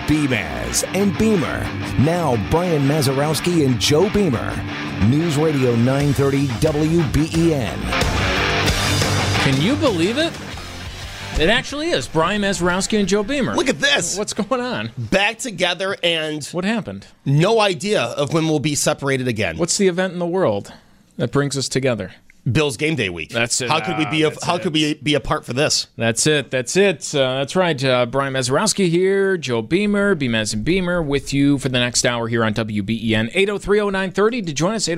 Beamaz and Beamer. Now Brian Mazurowski and Joe Beamer. News Radio 930 WBEN. Can you believe it? It actually is. Brian Mazurowski and Joe Beamer. Look at this. What's going on? Back together and What happened? no idea of when we'll be separated again. What's the event in the world that brings us together? Bill's game day week. That's it. How could we be apart for this? That's it. That's right. Brian Mazurowski here, Joe Beamer, Beamaz and Beamer with you for the next hour here on WBEN. 803-0930 to join us,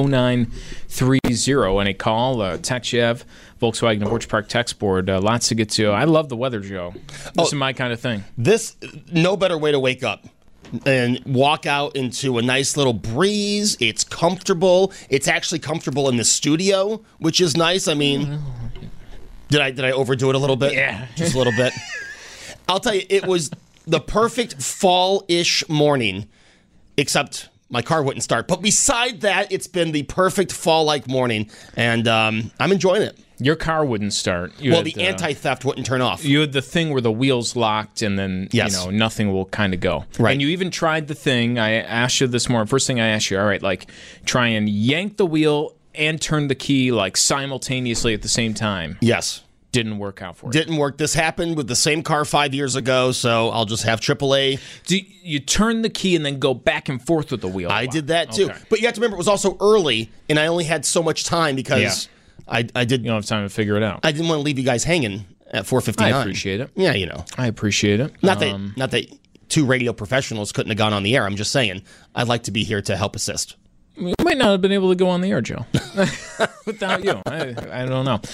803-0930. Any call, text you have, Volkswagen of Orchard Park text board. Lots to get to. I love the weather, Joe. This is my kind of thing. No better way to wake up and walk out into a nice little breeze. It's comfortable. It's actually comfortable in the studio, which is nice. I mean, did I overdo it a little bit? Yeah. Just a little bit. I'll tell you, it was the perfect fall-ish morning, except my car wouldn't start. But beside that, it's been the perfect fall-like morning, and I'm enjoying it. Your car wouldn't start. The anti-theft wouldn't turn off. You had the thing where the wheels locked and then nothing will kind of go. Right. And you even tried the thing. I asked you this morning. First thing I asked you, all right, like try and yank the wheel and turn the key like simultaneously at the same time. Yes. Didn't work out for you. Didn't work. This happened with the same car 5 years ago, so I'll just have AAA. Do you turn the key and then go back and forth with the wheel? I did that too. Okay. But you have to remember, it was also early, and I only had so much time because I did. You don't have time to figure it out. I didn't want to leave you guys hanging at 4:59. I appreciate it. Yeah, you know. I appreciate it. Not that two radio professionals couldn't have gone on the air. I'm just saying, I'd like to be here to help assist. You might not have been able to go on the air, Joe, without you. I don't know.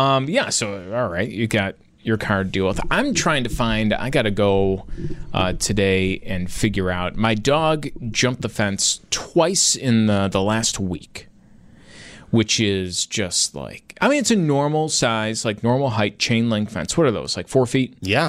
So, all right, you got your car to deal with. I'm trying to find, I got to go today and figure out. My dog jumped the fence twice in the last week, which is just like, I mean, it's a normal size, like normal height chain link fence. What are those, like 4 feet? Yeah.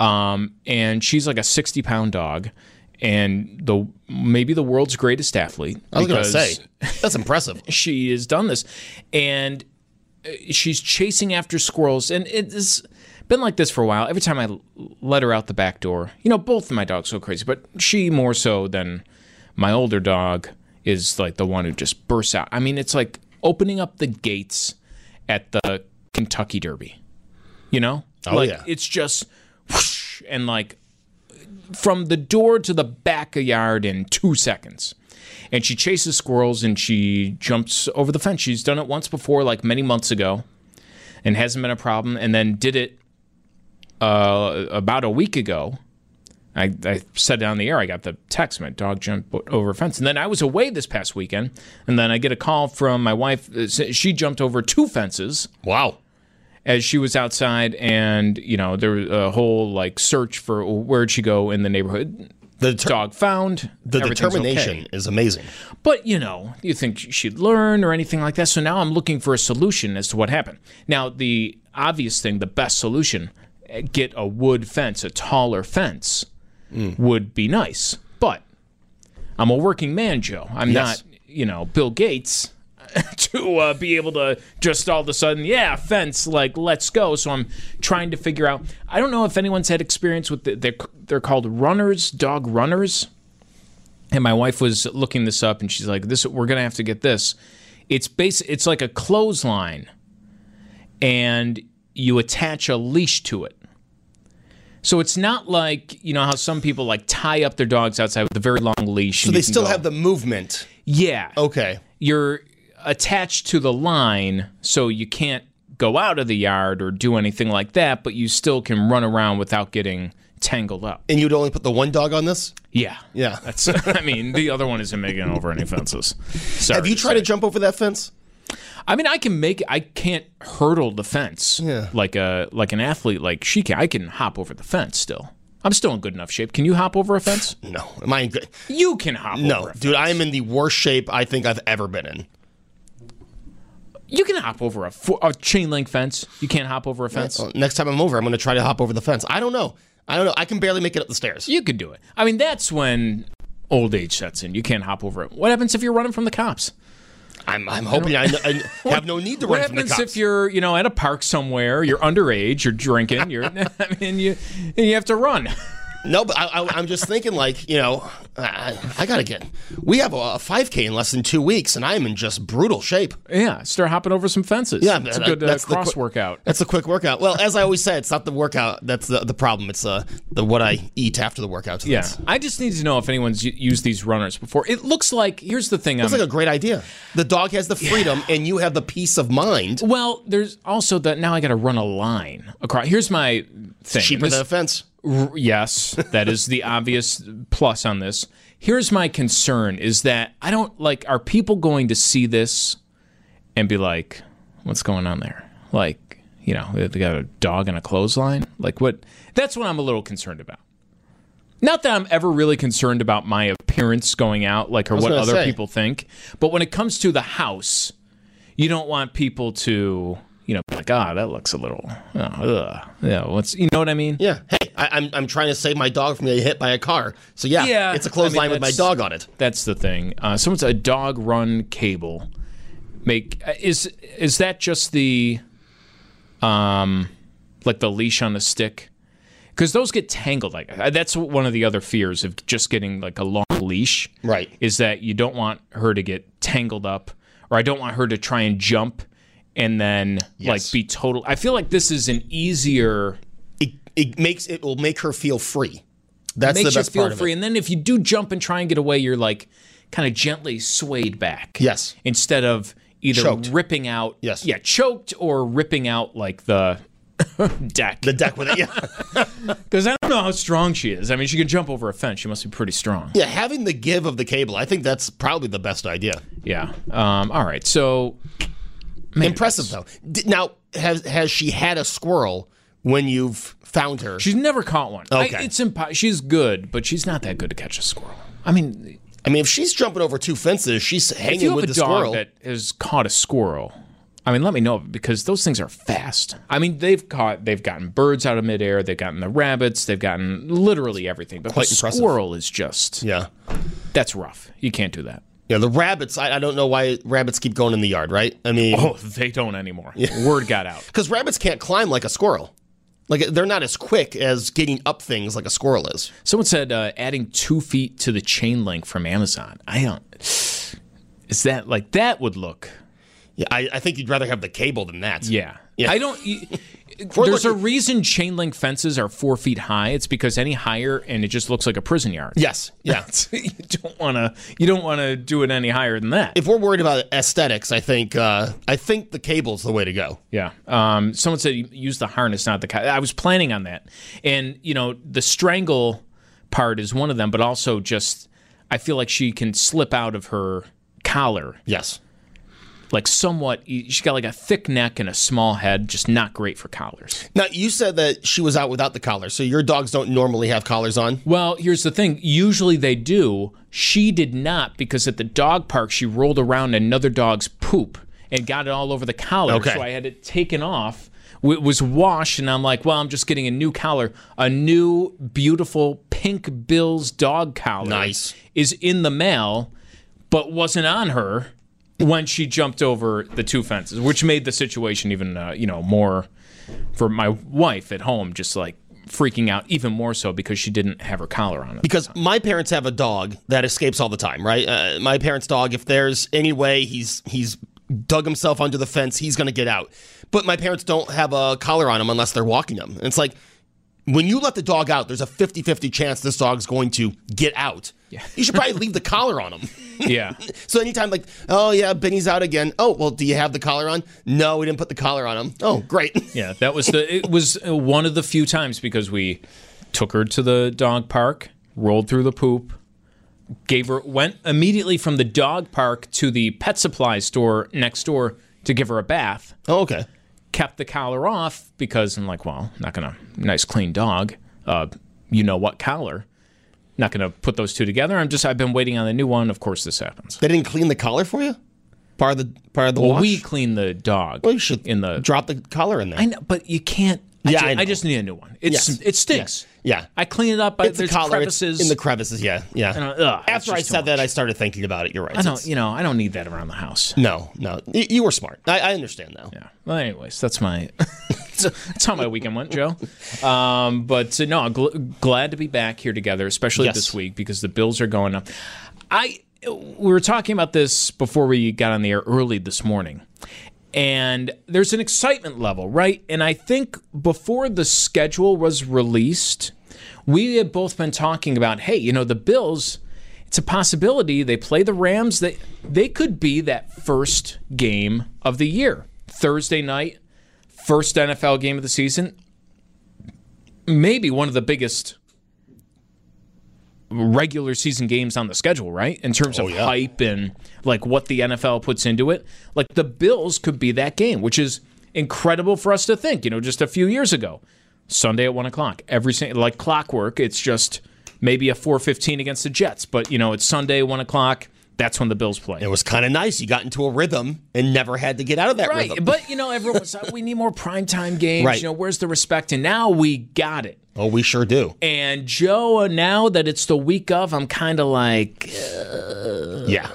And she's like a 60-pound dog. And maybe the world's greatest athlete. I was going to say, that's impressive. She has done this. And she's chasing after squirrels. And it's been like this for a while. Every time I let her out the back door, both of my dogs go crazy, but she more so than my older dog is like the one who just bursts out. I mean, it's like opening up the gates at the Kentucky Derby. Oh, yeah. It's just whoosh, and like, from the door to the backyard in 2 seconds. And she chases squirrels and she jumps over the fence. She's done it once before, like many months ago, and hasn't been a problem. And then did it about a week ago. I said down the air, I got the text, my dog jumped over a fence. And then I was away this past weekend, and then I get a call from my wife. She jumped over 2 fences. Wow. As she was outside, and there was a whole like search for where'd she go in the neighborhood. The dog found. The determination is amazing. But you think she'd learn or anything like that. So now I'm looking for a solution as to what happened. Now the obvious thing, the best solution, get a wood fence, a taller fence, would be nice. But I'm a working man, Joe. I'm not, Bill Gates. To be able to just all of a sudden, fence, like, let's go. So I'm trying to figure out. I don't know if anyone's had experience with they're called runners, dog runners. And my wife was looking this up, and she's like, we're going to have to get this. It's like a clothesline, and you attach a leash to it. So it's not like, how some people like tie up their dogs outside with a very long leash. So they still have the movement. Yeah. Okay. You're attached to the line, so you can't go out of the yard or do anything like that, but you still can run around without getting tangled up. And you'd only put the one dog on this? Yeah. Yeah. That's. I mean, the other one isn't making it over any fences. Have you tried to jump over that fence? I mean, I can't hurdle the fence like an athlete like she can. I can hop over the fence still. I'm still in good enough shape. Can you hop over a fence? No. Am I in good? You can hop over a fence. Dude, I am in the worst shape I think I've ever been in. You can hop over a chain link fence. You can't hop over a fence. Next time I'm over, I'm going to try to hop over the fence. I don't know. I can barely make it up the stairs. You could do it. I mean, that's when old age sets in. You can't hop over it. What happens if you're running from the cops? I'm hoping I have no need to run from the cops. What happens if you're, at a park somewhere, you're underage, you're drinking, you have to run. No, but I'm just thinking, like, I gotta get. We have a 5K in less than 2 weeks, and I am in just brutal shape. Yeah, start hopping over some fences. Yeah, it's a good cross workout. That's a quick workout. Well, as I always say, it's not the workout that's the problem. It's the what I eat after the workout. Yeah, I just need to know if anyone's used these runners before. It looks like, here's the thing. Looks like a great idea. The dog has the freedom, and you have the peace of mind. Well, there's also that now I got to run a line across. Here's my thing. Cheaper than a fence. Yes, that is the obvious plus on this. Here's my concern is that I don't like, are people going to see this and be like, what's going on there? Like, they got a dog in a clothesline? Like what? That's what I'm a little concerned about. Not that I'm ever really concerned about my appearance going out, like, or what other people think. But when it comes to the house, you don't want people to, be like, that looks a little, what's, you know what I mean? Yeah. Hey, I'm trying to save my dog from getting hit by a car. So yeah, it's a clothesline with my dog on it. That's the thing. Someone's a dog run cable. Is that just the, like the leash on the stick? Because those get tangled. Like that's one of the other fears of just getting like a long leash. Right. Is that you don't want her to get tangled up, or I don't want her to try and jump and then like be total. I feel like this is an easier. It will make her feel free. That's the best part of it. And then if you do jump and try and get away, you're like kind of gently swayed back. Yes. Instead of either choked. Ripping out. Yes. Yeah, choked or ripping out like the deck. The deck with it, yeah. Because I don't know how strong she is. I mean, she can jump over a fence. She must be pretty strong. Yeah, having the give of the cable, I think that's probably the best idea. Yeah. All right. So impressive though. Now, has she had a squirrel when you've found her? She's never caught one. Okay. She's good, but she's not that good to catch a squirrel. I mean, if she's jumping over 2 fences, she's hanging with the squirrel. If you have a dog that has caught a squirrel, I mean, let me know, because those things are fast. I mean, they've gotten birds out of midair, they've gotten the rabbits, they've gotten literally everything. But quite the impressive. Squirrel is just, that's rough. You can't do that. Yeah, the rabbits, I don't know why rabbits keep going in the yard, right? I mean... Oh, they don't anymore. Yeah. Word got out. Because rabbits can't climb like a squirrel. Like, they're not as quick as getting up things like a squirrel is. Someone said adding 2 feet to the chain link from Amazon. Is that, like, that would look... Yeah, I think you'd rather have the cable than that. Yeah. I don't... There's a reason chain link fences are 4 feet high. It's because any higher and it just looks like a prison yard. Yes. Yeah. You don't want to do it any higher than that. If we're worried about aesthetics, I think the cable's the way to go. Yeah. Someone said use the harness, not the. I was planning on that, and the strangle part is one of them, but also just I feel like she can slip out of her collar. Yes. Like somewhat, she's got like a thick neck and a small head, just not great for collars. Now, you said that she was out without the collar, so your dogs don't normally have collars on? Well, here's the thing. Usually they do. She did not, because at the dog park, she rolled around another dog's poop and got it all over the collar. Okay. So I had it taken off. It was washed, and I'm like, well, I'm just getting a new collar. A new, beautiful Pink Bill's dog collar. Nice. Is in the mail, but wasn't on her when she jumped over the 2 fences, which made the situation even, more for my wife at home, just like freaking out even more so because she didn't have her collar on. Because my parents have a dog that escapes all the time, right? My parents' dog, if there's any way he's dug himself under the fence, he's going to get out. But my parents don't have a collar on him unless they're walking him. And it's like, when you let the dog out, there's a 50-50 chance this dog's going to get out. Yeah. You should probably leave the collar on him. Yeah. So anytime like, oh yeah, Benny's out again. Oh, well, do you have the collar on? No, we didn't put the collar on him. Oh, great. Yeah, it was one of the few times, because we took her to the dog park, rolled through the poop, went immediately from the dog park to the pet supply store next door to give her a bath. Oh, okay. Kept the collar off because I'm like, well, not gonna, nice clean dog, what collar. Not gonna put those two together. I've been waiting on the new one. Of course, this happens. They didn't clean the collar for you? Part of the well, wash? we clean the dog. Well, you should in the drop the collar in there. I know, but you can't. Yeah, I just need a new one. It stinks. Yeah. I clean it up. It's there's the color. crevices. In the crevices, yeah. It's After I just too said that, much. I started thinking about it. You're right. I don't need that around the house. No. You were smart. I understand now. Yeah. Well, anyways, that's my that's how my weekend went, Joe. But no, I'm glad to be back here together, especially this week because the Bills are going up. We were talking about this before we got on the air early this morning. And there's an excitement level, right? And I think before the schedule was released, we had both been talking about, hey, the Bills, it's a possibility they play the Rams. They could be that first game of the year. Thursday night, first NFL game of the season. Maybe one of the biggest regular season games on the schedule, right? In terms of hype and like what the NFL puts into it. Like the Bills could be that game, which is incredible for us to think, just a few years ago. Sunday at 1 o'clock. Like clockwork, it's just maybe a 4:15 against the Jets. But, it's Sunday, 1 o'clock. That's when the Bills play. It was kind of nice. You got into a rhythm and never had to get out of that rhythm. But, everyone was like, we need more primetime games. Right. Where's the respect? And now we got it. Oh, we sure do. And Joe, now that it's the week of, I'm kind of like... Yeah.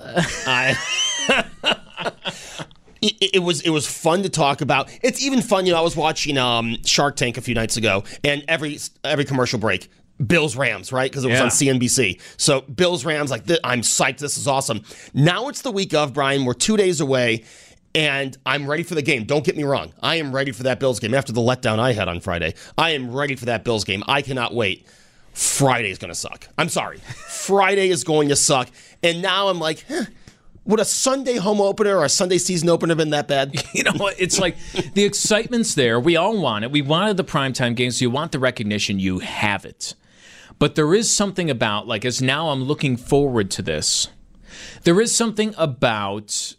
It was fun to talk about. It's even fun, I was watching Shark Tank a few nights ago, and every commercial break, Bills Rams, right? Because it was on CNBC. So Bills Rams, I'm psyched. This is awesome. Now it's the week of, Brian. We're 2 days away, and I'm ready for the game. Don't get me wrong. I am ready for that Bills game. After the letdown I had on Friday, I am ready for that Bills game. I cannot wait. Friday's going to suck. I'm sorry. Friday is going to suck. And now I'm like, would a Sunday home opener or a Sunday season opener have been that bad? You know what? It's like the excitement's there. We all want it. We wanted the primetime games. You want the recognition. You have it. But there is something about, as now I'm looking forward to this, there is something about,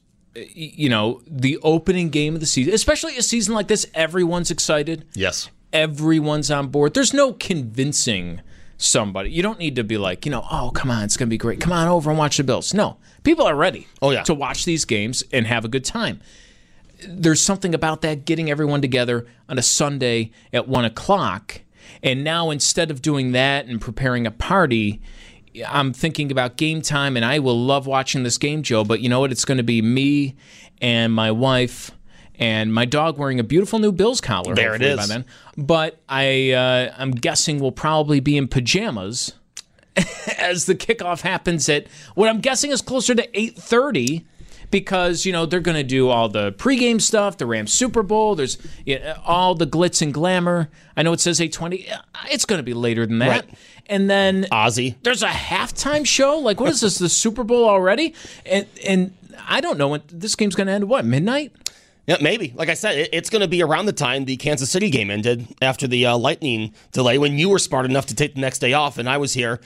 the opening game of the season, especially a season like this, everyone's excited. Yes. Everyone's on board. There's no convincing somebody. You don't need to be like, oh, come on, it's going to be great. Come on over and watch the Bills. No, people are ready to watch these games and have a good time. There's something about that, getting everyone together on a Sunday at 1 o'clock. And now instead of doing that and preparing a party, I'm thinking about game time, and I will love watching this game, Joe. But you know what? It's going to be me and my wife and my dog wearing a beautiful new Bills collar. There it is. By then. But I'm guessing we'll probably be in pajamas as the kickoff happens at what I'm guessing is closer to 8:30. Because, they're going to do all the pregame stuff, the Rams Super Bowl, there's all the glitz and glamour. I know it says 8:20. It's going to be later than that. Right. And then Ozzy. There's a halftime show? What is this, the Super Bowl already? And I don't know when this game's going to end, midnight? Yeah, maybe. Like I said, it's going to be around the time the Kansas City game ended after the lightning delay when you were smart enough to take the next day off and I was here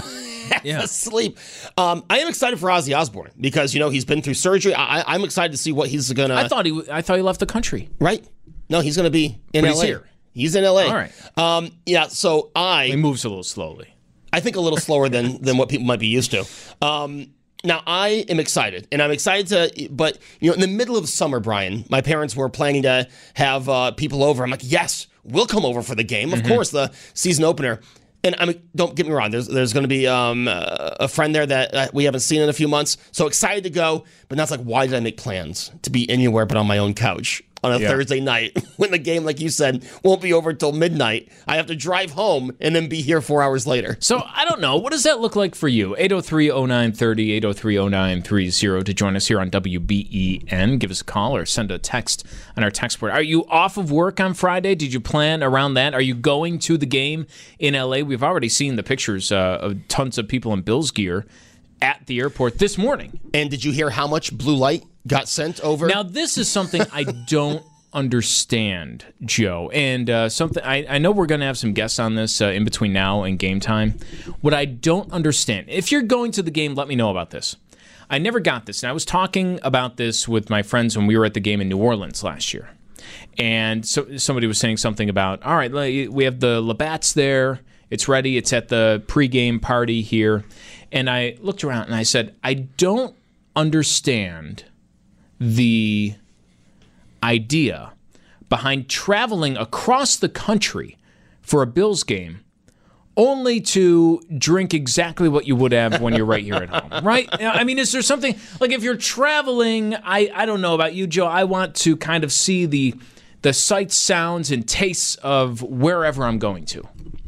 asleep. I am excited for Ozzy Osbourne because, he's been through surgery. I'm excited to see what he's going to... I thought he left the country. Right. No, he's going to be in LA. He's here. He's in LA. All right. So He moves a little slowly. I think a little slower than what people might be used to. Now, I am excited, and I'm excited but, in the middle of summer, Brian, my parents were planning to have people over. I'm like, yes, we'll come over for the game. Of course, the season opener. And don't get me wrong, there's going to be a friend there that we haven't seen in a few months. So excited to go, but now it's like, why did I make plans to be anywhere but on my own couch on a Thursday night when the game, like you said, won't be over until midnight? I have to drive home and then be here 4 hours later. So I don't know. What does that look like for you? 803-0930, 803-0930 to join us here on WBEN. Give us a call or send a text on our text board. Are you off of work on Friday? Did you plan around that? Are you going to the game in LA? We've already seen the pictures of tons of people in Bills gear at the airport this morning. And did you hear how much blue light got sent over? Now, this is something I don't understand, Joe. And something I know we're going to have some guests on this in between now and game time. What I don't understand, if you're going to the game, let me know about this. I never got this. And I was talking about this with my friends when we were at the game in New Orleans last year. And so somebody was saying something about, all right, we have the Labatt's there. It's ready. It's at the pregame party here. And I looked around and I said, I don't understand the idea behind traveling across the country for a Bills game only to drink exactly what you would have when you're right here at home, right? I mean, is there something, like if you're traveling, I don't know about you, Joe, I want to kind of see the sights, sounds, and tastes of wherever I'm going to.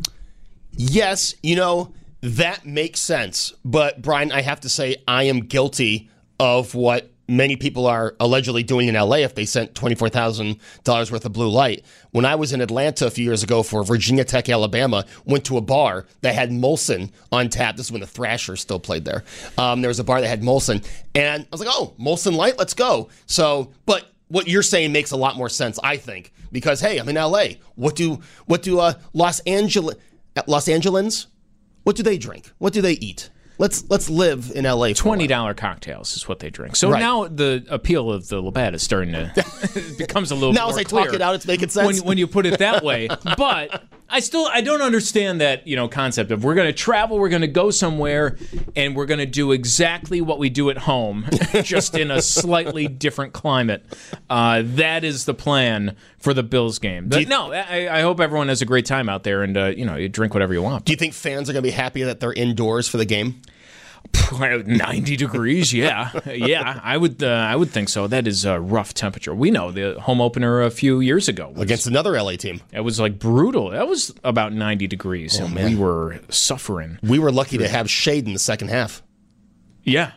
Yes, that makes sense. But, Brian, I have to say I am guilty of what many people are allegedly doing in LA if they sent $24,000 worth of blue light. When I was in Atlanta a few years ago for Virginia Tech, Alabama, went to a bar that had Molson on tap. This is when the Thrashers still played there. There was a bar that had Molson, and I was like, oh, Molson Light, let's go. So, but what you're saying makes a lot more sense, I think, because, hey, I'm in LA. What do Los Angelans, what do they drink? What do they eat? Let's live in LA. $20 cocktails is what they drink. So right. Now the appeal of the Labatt is starting to it becomes a little now bit more as I clear talk it out, it's making sense when you put it that way. But I don't understand that concept of we're going to travel, we're going to go somewhere, and we're going to do exactly what we do at home, just in a slightly different climate. That is the plan for the Bills game. But I hope everyone has a great time out there, and you drink whatever you want. Do you think fans are going to be happy that they're indoors for the game? 90 degrees, yeah, I would think so. That is a rough temperature. We know the home opener a few years ago against another LA team. It was like brutal. That was about 90 degrees, and we were suffering. We were lucky to have shade in the second half. Yeah,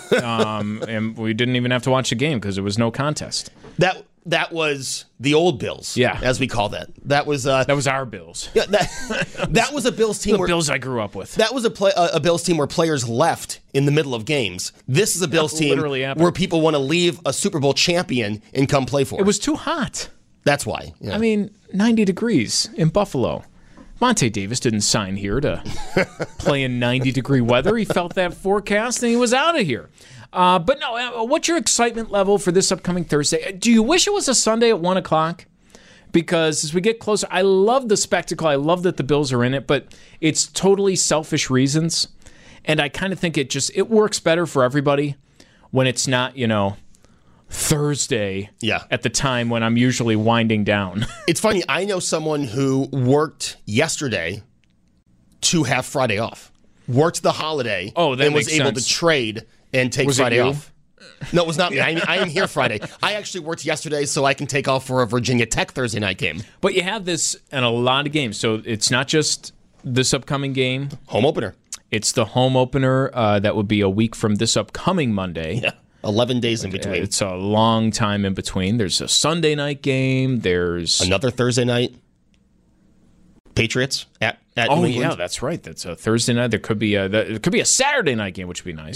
and we didn't even have to watch the game because there was no contest. That was the old Bills, as we call that. That was our Bills. Yeah, that was a Bills team. The Bills I grew up with. That was a Bills team where players left in the middle of games. This is a Bills team where people want to leave a Super Bowl champion and come play for it. It was too hot. That's why. Yeah. I mean, 90 degrees in Buffalo. Monte Davis didn't sign here to play in 90-degree weather. He felt that forecast and he was out of here. But no, what's your excitement level for this upcoming Thursday? Do you wish it was a Sunday at 1 o'clock? Because as we get closer, I love the spectacle. I love that the Bills are in it, but it's totally selfish reasons. And I kind of think it works better for everybody when it's not, Thursday at the time when I'm usually winding down. It's funny. I know someone who worked yesterday to have Friday off. Worked the holiday and was able to trade and take Friday off. No, it was not me. I am here Friday. I actually worked yesterday so I can take off for a Virginia Tech Thursday night game. But you have this in a lot of games. So it's not just this upcoming game. Home opener. It's the home opener. That would be a week from this upcoming Monday. Yeah. 11 days in between. It's a long time in between. There's a Sunday night game. There's another Thursday night. Patriots at New England. Yeah, that's right. That's a Thursday night. There could be a Saturday night game, which would be nice.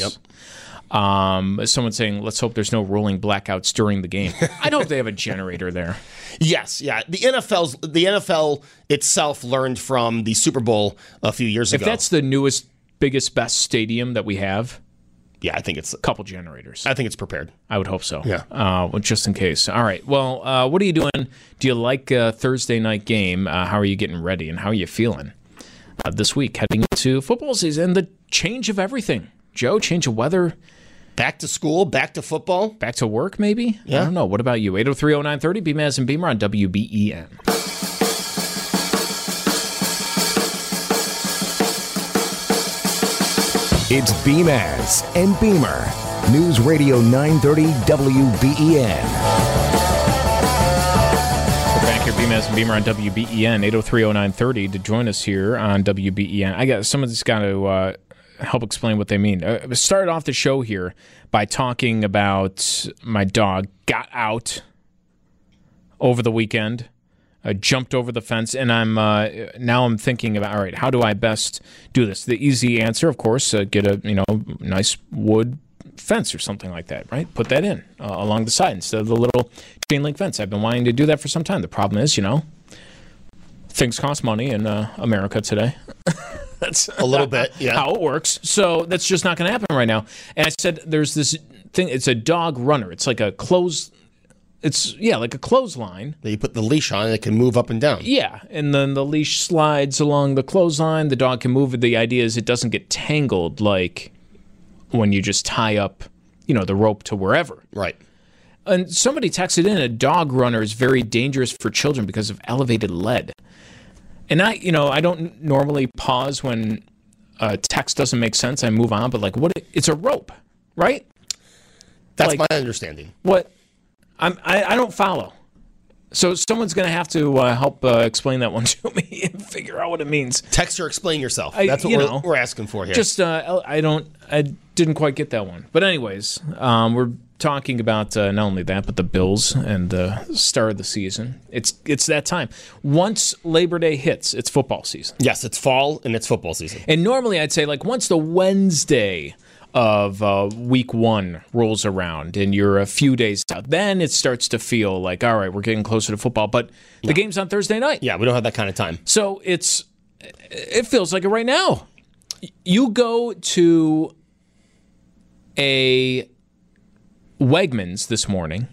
Yep. Someone's saying, let's hope there's no rolling blackouts during the game. I hope they have a generator there. Yes, yeah. The NFL itself learned from the Super Bowl a few years ago. If that's the newest, biggest, best stadium that we have, yeah, I think it's a couple generators. I think it's prepared. I would hope so. Yeah. Well, just in case. All right. Well, what are you doing? Do you like a Thursday night game? How are you getting ready, and how are you feeling this week heading into football season? The change of everything. Joe, change of weather. Back to school, back to football. Back to work, maybe? Yeah. I don't know. What about you? 803-0930, Beamaz and Beamer on WBEN. It's Beamaz and Beamer. News Radio 930 WBEN. We're back here, Beamaz and Beamer on WBEN, 803-0930 to join us here on WBEN. Someone's got to help explain what they mean. I started off the show here by talking about my dog got out over the weekend. Jumped over the fence, and I'm thinking about, all right, how do I best do this? The easy answer, of course, get a nice wood fence or something like that, right? Put that in along the side instead of the little chain link fence. I've been wanting to do that for some time. The problem is, things cost money in America today. That's a little bit, yeah. How it works. So that's just not going to happen right now. And I said, there's this thing. It's a dog runner. It's like a closed. It's, like a clothesline. That you put the leash on and it can move up and down. Yeah, and then the leash slides along the clothesline. The dog can move. The idea is it doesn't get tangled like when you just tie up, the rope to wherever. Right. And somebody texted in, a dog runner is very dangerous for children because of elevated lead. And I don't normally pause when a text doesn't make sense. I move on, but like, what? It's a rope, right? That's like, my understanding. What? I don't follow. So someone's going to have to help explain that one to me and figure out what it means. Text or explain yourself. That's what we're asking for here. Just I didn't quite get that one. But anyways, we're talking about not only that, but the Bills and the start of the season. It's that time. Once Labor Day hits, it's football season. Yes, it's fall and it's football season. And normally I'd say like once the Wednesday of week 1 rolls around and you're a few days out, then it starts to feel like, all right, we're getting closer to football. But the game's on Thursday night. Yeah, we don't have that kind of time. So it feels like it right now. You go to a Wegmans this morning,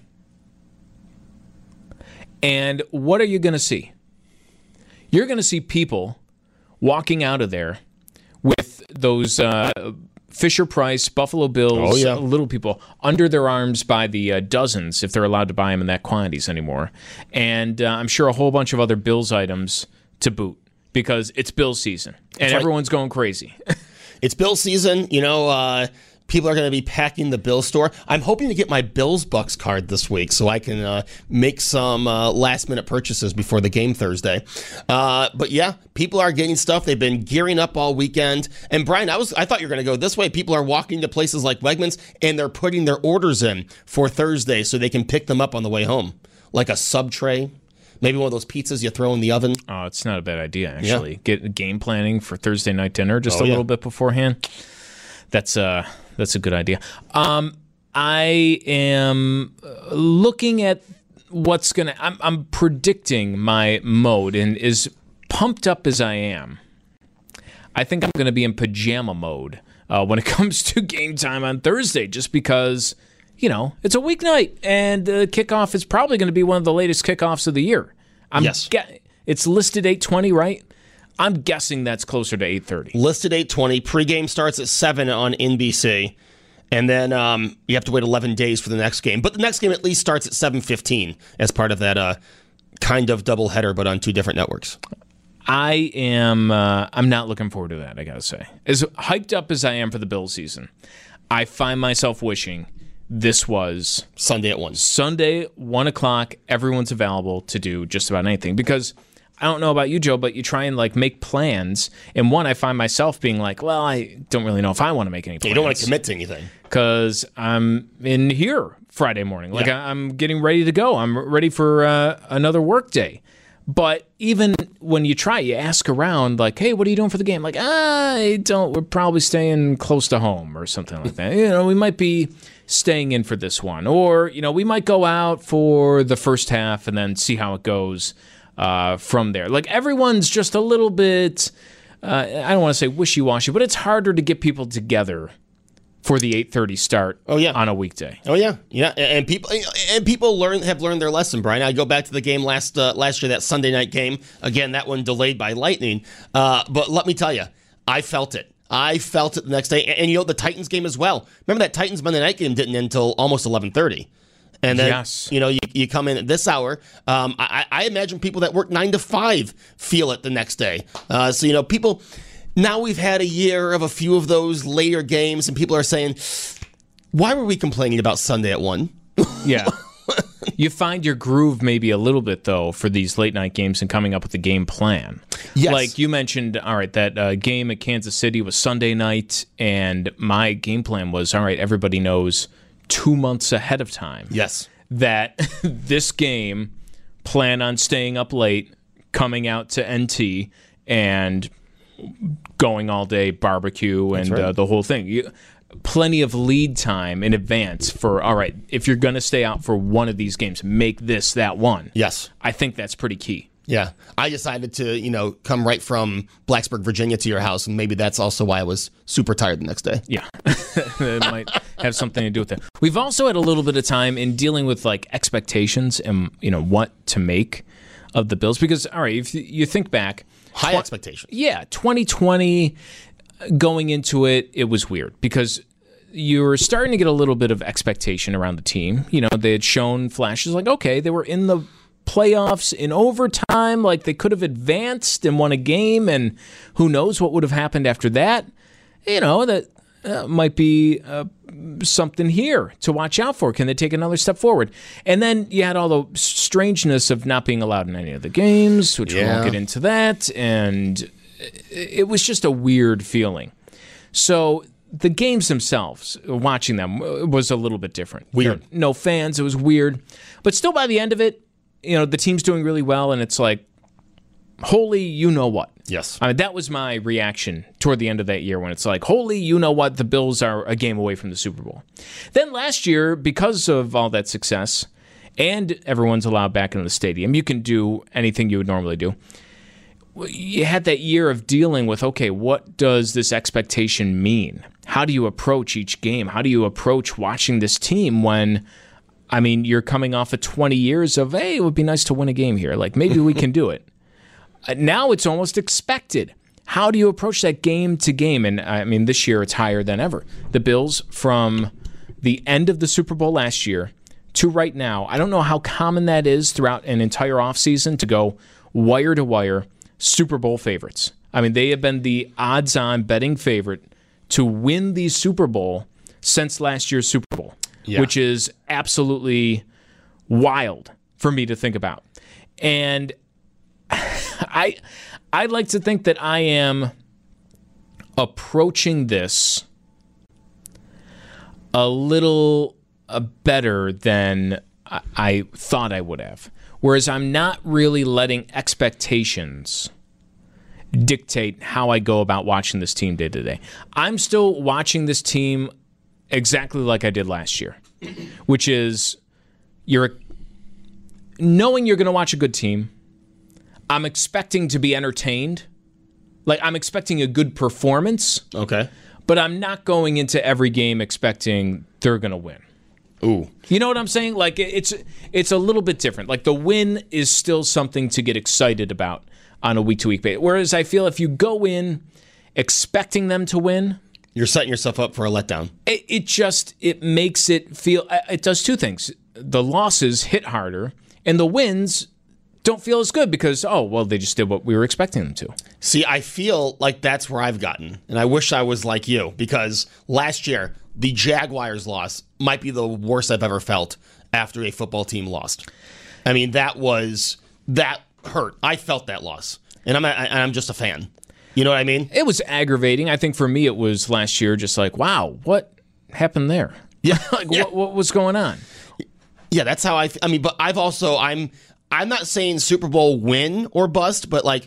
and what are you going to see? You're going to see people walking out of there with those Fisher-Price, Buffalo Bills, little people under their arms by the dozens, if they're allowed to buy them in that quantities anymore. And I'm sure a whole bunch of other Bills items to boot because it's Bills season, and everyone's going crazy. It's Bills season. People are going to be packing the Bills store. I'm hoping to get my Bills Bucks card this week so I can make some last-minute purchases before the game Thursday. But yeah, people are getting stuff. They've been gearing up all weekend. And Brian, I thought you were going to go this way. People are walking to places like Wegmans, and they're putting their orders in for Thursday so they can pick them up on the way home, like a sub tray. Maybe one of those pizzas you throw in the oven. Oh, it's not a bad idea, actually. Yeah. Get game planning for Thursday night dinner just a little bit beforehand. That's a good idea. I am looking at what's going to... I'm predicting my mode, and as pumped up as I am, I think I'm going to be in pajama mode when it comes to game time on Thursday, just because... it's a weeknight, and the kickoff is probably going to be one of the latest kickoffs of the year. Yes. It's listed 8:20, right? I'm guessing that's closer to 8:30. Listed 8:20. Pregame starts at 7 on NBC, and then you have to wait 11 days for the next game. But the next game at least starts at 7:15 as part of that kind of doubleheader, but on 2 different networks. I'm not looking forward to that, I got to say. As hyped up as I am for the Bills season, I find myself wishing this was Sunday at 1. Sunday, 1 o'clock, everyone's available to do just about anything. Because I don't know about you, Joe, but you try and make plans. And one, I find myself being like, well, I don't really know if I want to make any plans. You don't want to commit to anything. Because I'm in here Friday morning. I'm getting ready to go. I'm ready for another work day. But even when you try, you ask around, like, hey, what are you doing for the game? Like, I don't. We're probably staying close to home or something like that. We might be staying in for this one. Or, we might go out for the first half and then see how it goes from there. Like, everyone's just a little bit, I don't want to say wishy-washy, but it's harder to get people together for the 8:30 start on a weekday. Oh yeah, and people have learned their lesson, Brian. I go back to the game last year, that Sunday night game. Again, that one delayed by lightning. But let me tell you, I felt it. The next day, and the Titans game as well. Remember that Titans Monday night game didn't end until almost 11:30. And then, yes. You come in at this hour. I imagine people that work 9 to 5 feel it the next day. So people. Now we've had a year of a few of those later games, and people are saying, why were we complaining about Sunday at 1? Yeah. You find your groove maybe a little bit, though, for these late-night games and coming up with a game plan. Yes. Like you mentioned, all right, that game at Kansas City was Sunday night, and my game plan was, all right, everybody knows 2 months ahead of time. Yes. That this game, plan on staying up late, coming out to NT, and going all day, barbecue, and right. The whole thing. Plenty of lead time in advance for, all right, if you're going to stay out for one of these games, make this that one. Yes. I think that's pretty key. Yeah. I decided to, come right from Blacksburg, Virginia to your house, and maybe that's also why I was super tired the next day. Yeah. It might have something to do with that. We've also had a little bit of time in dealing with, expectations and, what to make of the Bills. Because, all right, if you think back, high expectations. Yeah, 2020, going into it, it was weird because you're starting to get a little bit of expectation around the team. You know, they had shown flashes like, okay, they were in the playoffs in overtime, like they could have advanced and won a game, and who knows what would have happened after that. You know, that might be something here to watch out for. Can they take another step forward? And then you had all the strangeness of not being allowed in any of the games, which we won't get into that, and it was just a weird feeling. So the games themselves, watching them, was a little bit different. Weird. No fans, it was weird. But still, by the end of it, you know, the team's doing really well, and it's like, holy you-know-what. Yes. I mean, that was my reaction toward the end of that year when it's like, holy you-know-what, the Bills are a game away from the Super Bowl. Then last year, because of all that success, and everyone's allowed back into the stadium, you can do anything you would normally do. You had that year of dealing with, okay, what does this expectation mean? How do you approach each game? How do you approach watching this team when, I mean, you're coming off of 20 years of, hey, it would be nice to win a game here. Like, maybe we can do it. Now it's almost expected. How do you approach that game to game? And, I mean, this year it's higher than ever. The Bills, from the end of the Super Bowl last year to right now, I don't know how common that is throughout an entire offseason to go wire to wire Super Bowl favorites. I mean, they have been the odds-on betting favorite to win the Super Bowl since last year's Super Bowl, which is absolutely wild for me to think about. And I'd like to think that I am approaching this a little better than I thought I would have. Whereas I'm not really letting expectations dictate how I go about watching this team day to day. I'm still watching this team exactly like I did last year, which is knowing you're going to watch a good team. I'm expecting to be entertained. Like, I'm expecting a good performance. Okay. But I'm not going into every game expecting they're going to win. Ooh. You know what I'm saying? Like, it's a little bit different. Like, the win is still something to get excited about on a week-to-week basis. Whereas I feel if you go in expecting them to win, you're setting yourself up for a letdown. It makes it feel, it does two things. The losses hit harder, and the wins don't feel as good because, oh, well, they just did what we were expecting them to. See, I feel like that's where I've gotten, and I wish I was like you, because last year, the Jaguars loss might be the worst I've ever felt after a football team lost. I mean, that hurt. I felt that loss, and I'm just a fan. You know what I mean? It was aggravating. I think for me, it was last year just like, wow, what happened there? Yeah. What was going on? Yeah, that's how I mean, but I'm not saying Super Bowl win or bust, but like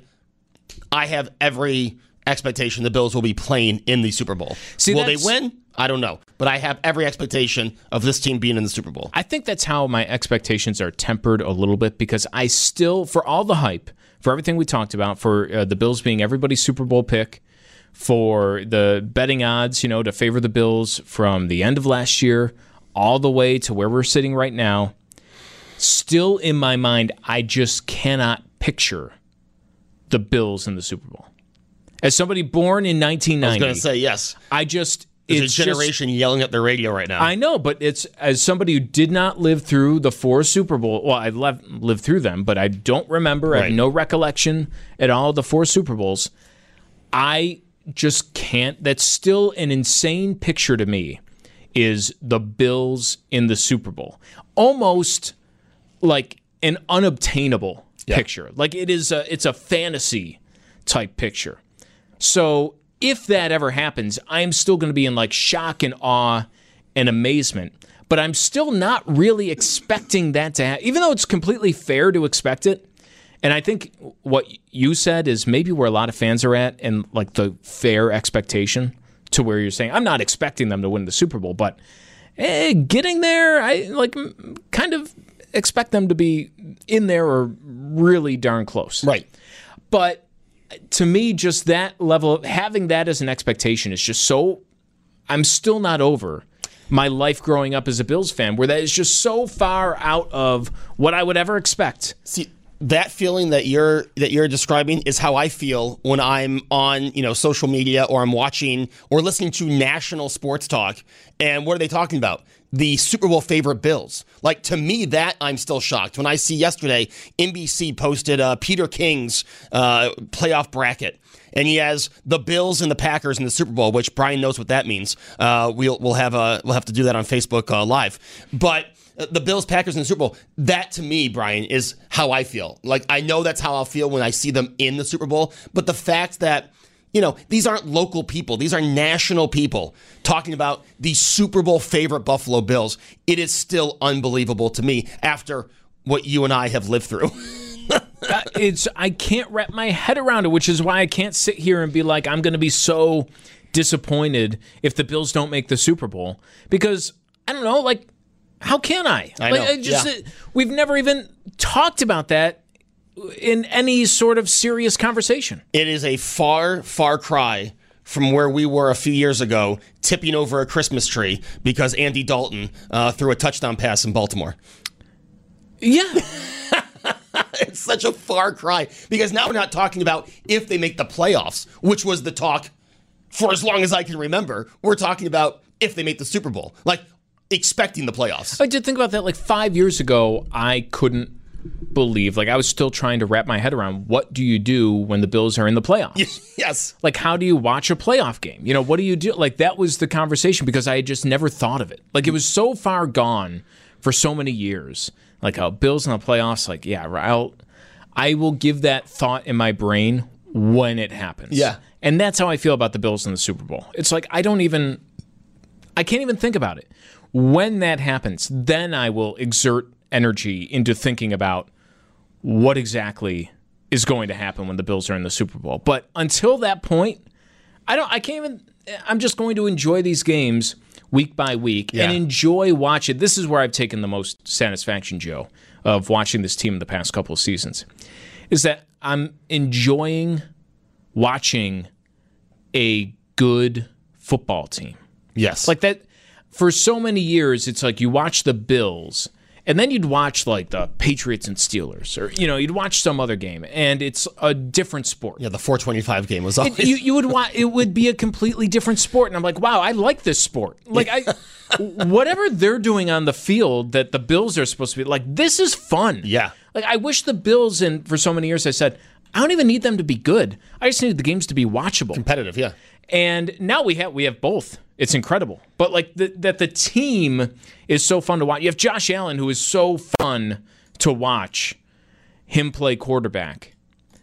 I have every expectation the Bills will be playing in the Super Bowl. Will they win? I don't know. But I have every expectation of this team being in the Super Bowl. I think that's how my expectations are tempered a little bit because I still, for all the hype, for everything we talked about, for the Bills being everybody's Super Bowl pick, for the betting odds, to favor the Bills from the end of last year all the way to where we're sitting right now, still in my mind, I just cannot picture the Bills in the Super Bowl. As somebody born in 1990, I was going to say yes. There's a generation yelling at the radio right now. I know, but it's as somebody who did not live through the 4 Super Bowl. Well, I lived through them, but I don't remember. Right. I have no recollection at all of the 4 Super Bowls. I just can't. That's still an insane picture to me. Is the Bills in the Super Bowl almost like an unobtainable picture? Like it's a fantasy type picture. So if that ever happens, I'm still going to be in like shock and awe and amazement. But I'm still not really expecting that to happen, even though it's completely fair to expect it. And I think what you said is maybe where a lot of fans are at and like the fair expectation to where you're saying, I'm not expecting them to win the Super Bowl, but getting there, I like kind of expect them to be in there or really darn close. Right. But to me, just that level, having that as an expectation is just so, I'm still not over my life growing up as a Bills fan, where that is just so far out of what I would ever expect. See, that feeling that you're describing is how I feel when I'm on, social media, or I'm watching or listening to national sports talk. And what are they talking about? The Super Bowl favorite Bills. Like, to me, that I'm still shocked. When I see yesterday, NBC posted Peter King's playoff bracket. And he has the Bills and the Packers in the Super Bowl, which Brian knows what that means. We'll have to do that on Facebook Live. But the Bills, Packers in the Super Bowl, that to me, Brian, is how I feel. Like, I know that's how I'll feel when I see them in the Super Bowl. But the fact that, these aren't local people. These are national people talking about the Super Bowl favorite Buffalo Bills. It is still unbelievable to me after what you and I have lived through. I can't wrap my head around it, which is why I can't sit here and be like, I'm going to be so disappointed if the Bills don't make the Super Bowl. Because, I don't know, like, how can I? I know. We've never even talked about that in any sort of serious conversation. It is a far, far cry from where we were a few years ago, tipping over a Christmas tree because Andy Dalton threw a touchdown pass in Baltimore. Yeah. It's such a far cry because now we're not talking about if they make the playoffs, which was the talk for as long as I can remember. We're talking about if they make the Super Bowl, like expecting the playoffs. I did think about that. Like 5 years ago, I couldn't believe, like I was still trying to wrap my head around, what do you do when the Bills are in the playoffs? Yes. Like, how do you watch a playoff game? What do you do? Like, that was the conversation because I had just never thought of it. Like, it was so far gone for so many years. Like, Bills in the playoffs, like, yeah, I will give that thought in my brain when it happens. Yeah. And that's how I feel about the Bills in the Super Bowl. It's like, I can't even think about it. When that happens, then I will exert energy into thinking about what exactly is going to happen when the Bills are in the Super Bowl. But until that point, I'm just going to enjoy these games week by week and enjoy watching. This is where I've taken the most satisfaction, Joe, of watching this team in the past couple of seasons, is that I'm enjoying watching a good football team. Yes. Like that, for so many years, it's like you watch the Bills, and then you'd watch like the Patriots and Steelers, or you'd watch some other game, and it's a different sport. Yeah, the 425 game was always. You would watch. It would be a completely different sport, and I'm like, wow, I like this sport. Like whatever they're doing on the field that the Bills are supposed to be like, this is fun. Yeah. Like I wish the Bills, and for so many years I said, I don't even need them to be good. I just need the games to be watchable, competitive. Yeah. And now we have both. It's incredible. But like that the team is so fun to watch. You have Josh Allen, who is so fun to watch him play quarterback.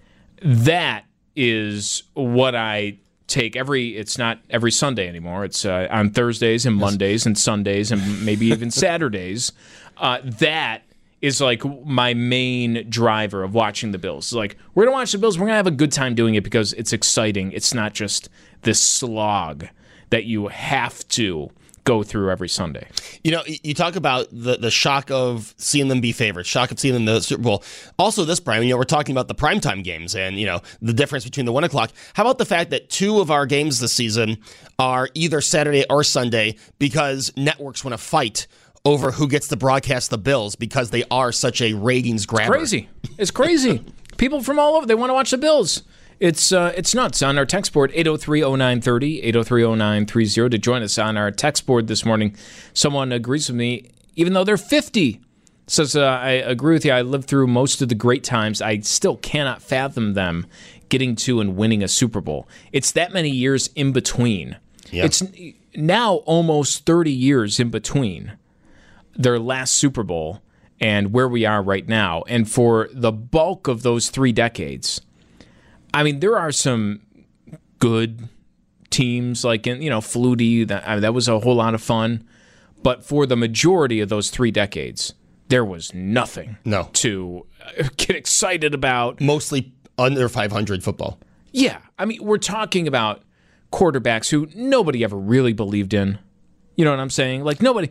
That is what I take it's not every Sunday anymore. It's on Thursdays and Mondays and Sundays and maybe even Saturdays. That is like my main driver of watching the Bills. It's like, we're going to watch the Bills. We're going to have a good time doing it because it's exciting. It's not just this slog that you have to go through every Sunday. You talk about the shock of seeing them be favorites, shock of seeing them in the Super Bowl. Also this, Brian, we're talking about the primetime games and, the difference between the 1 o'clock. How about the fact that 2 of our games this season are either Saturday or Sunday because networks want to fight over who gets to broadcast the Bills because they are such a ratings grabber. It's crazy. People from all over, they want to watch the Bills. It's nuts. On our text board, 803-0930, 803-0930, to join us on our text board this morning. Someone agrees with me, even though they're 50. Says, I agree with you. I lived through most of the great times. I still cannot fathom them getting to and winning a Super Bowl. It's that many years in between. Yep. It's now almost 30 years in between their last Super Bowl and where we are right now. And for the bulk of those 3 decades, I mean, there are some good teams like Flutie. That was a whole lot of fun. But for the majority of those 3 decades, there was nothing to get excited about. Mostly under 500 football. Yeah. I mean, we're talking about quarterbacks who nobody ever really believed in. You know what I'm saying? Like nobody.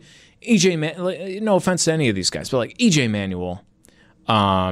No offense to any of these guys, but like E.J. Manuel,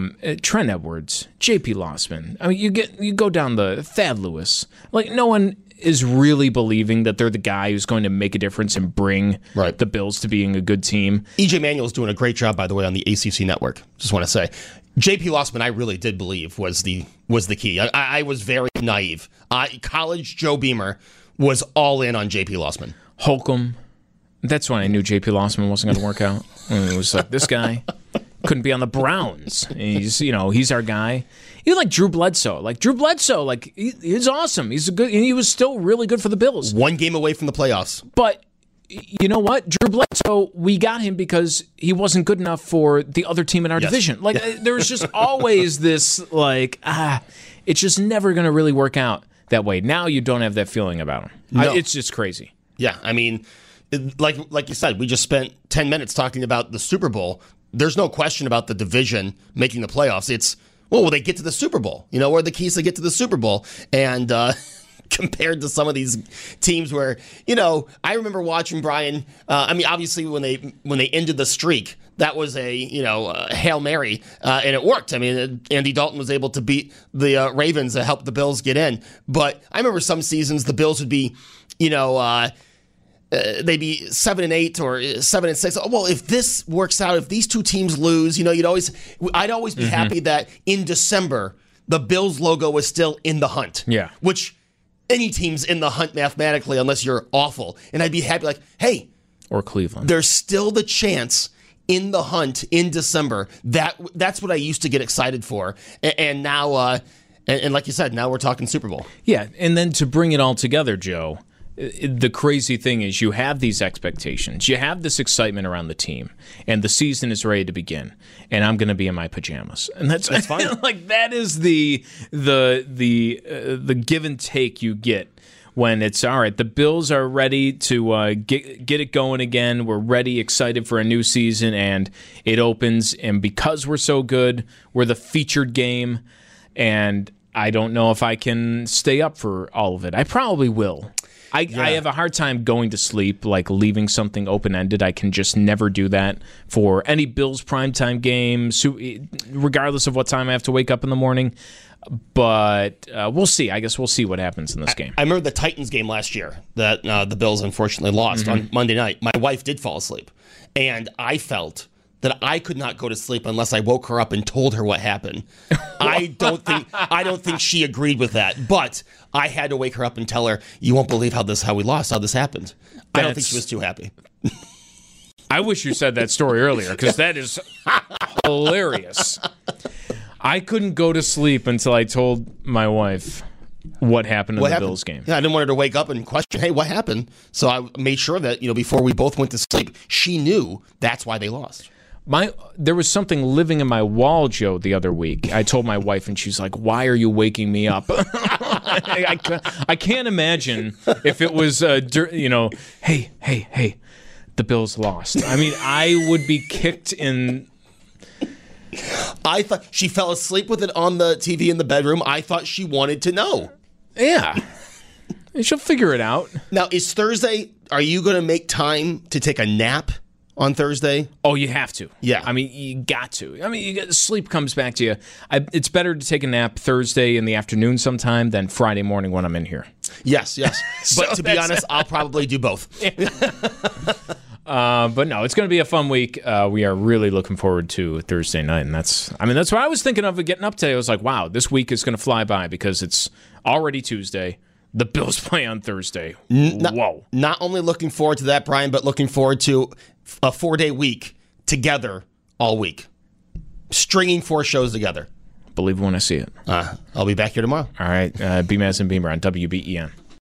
Trent Edwards, J.P. Lossman. I mean, you go down the Thad Lewis. Like no one is really believing that they're the guy who's going to make a difference and bring the Bills to being a good team. EJ Manuel's doing a great job, by the way, on the ACC network. Just want to say, JP Lossman, I really did believe was the key. I was very naive. College Joe Beamer was all in on JP Lossman. Holcomb. That's when I knew JP Lossman wasn't going to work out. And it was like, this guy couldn't be on the Browns. He's our guy. He like Drew Bledsoe. He's awesome. He was still really good for the Bills. One game away from the playoffs. But you know what? Drew Bledsoe, we got him because he wasn't good enough for the other team in our division. There was just always this, it's just never going to really work out that way. Now you don't have that feeling about him. No. It's just crazy. Yeah, I mean, like you said, we just spent 10 minutes talking about the Super Bowl. There's no question about the division making the playoffs. It's, will they get to the Super Bowl? What are the keys to get to the Super Bowl? And compared to some of these teams where, I remember watching Brian. Obviously when they ended the streak, that was a Hail Mary, and it worked. I mean, Andy Dalton was able to beat the Ravens to help the Bills get in. But I remember some seasons the Bills would be, they'd be 7-8 or 7-6. Well, if this works out, if these two teams lose, I'd always be happy that in December the Bills logo was still in the hunt. Yeah, which any team's in the hunt mathematically unless you're awful. And I'd be happy like, hey, or Cleveland. There's still the chance in the hunt in December. That's what I used to get excited for, and now, and like you said, now we're talking Super Bowl. Yeah, and then to bring it all together, Joe. The crazy thing is you have these expectations. You have this excitement around the team, and the season is ready to begin. And I'm going to be in my pajamas, and that's fine. That is the give and take you get when it's all right. The Bills are ready to get it going again. We're ready, excited for a new season, and it opens. And because we're so good, we're the featured game, and I don't know if I can stay up for all of it. I probably will. I have a hard time going to sleep, like leaving something open-ended. I can just never do that for any Bills primetime game, regardless of what time I have to wake up in the morning. But we'll see. I guess we'll see what happens in this game. I remember the Titans game last year that the Bills unfortunately lost on Monday night. My wife did fall asleep, and I felt that I could not go to sleep unless I woke her up and told her what happened. I don't think she agreed with that, but I had to wake her up and tell her, you won't believe how we lost, how this happened. I don't think she was too happy. I wish you said that story earlier, because that is hilarious. I couldn't go to sleep until I told my wife what happened in the Bills game. Yeah, I didn't want her to wake up and question, hey, what happened? So I made sure that, before we both went to sleep, she knew that's why they lost. There was something living in my wall, Joe, the other week. I told my wife, and she's like, why are you waking me up? I can't imagine if it was, hey, the Bills lost. I mean, I would be kicked in. I thought she fell asleep with it on the TV in the bedroom. I thought she wanted to know. Yeah. She'll figure it out. Now, is Thursday, are you going to make time to take a nap on Thursday? Oh, you have to. Yeah. I mean, you got to. I mean, sleep comes back to you. It's better to take a nap Thursday in the afternoon sometime than Friday morning when I'm in here. Yes. But to be honest, I'll probably do both. But no, it's going to be a fun week. We are really looking forward to Thursday night, and that's what I was thinking of getting up today. I was like, wow, this week is going to fly by because it's already Tuesday. The Bills play on Thursday. Whoa. Not only looking forward to that, Brian, but looking forward to a 4-day week together all week. Stringing 4 shows together. Believe it when I see it. I'll be back here tomorrow. All right. Beamaz and Beamer on WBEN.